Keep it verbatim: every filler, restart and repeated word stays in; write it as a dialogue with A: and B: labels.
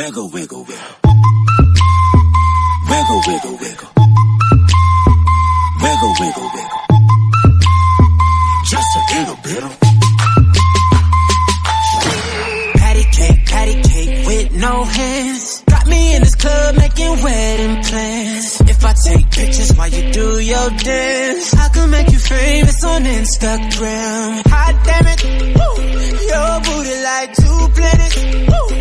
A: Wiggle, wiggle, wiggle. Wiggle, wiggle, wiggle. Wiggle, wiggle, wiggle. Just a little bit of patty cake, patty cake with no hands. Got me in this club making wedding plans. If I take pictures while you do your dance, I can make you famous on Instagram. Hot damn it, woo. Your booty like two planets.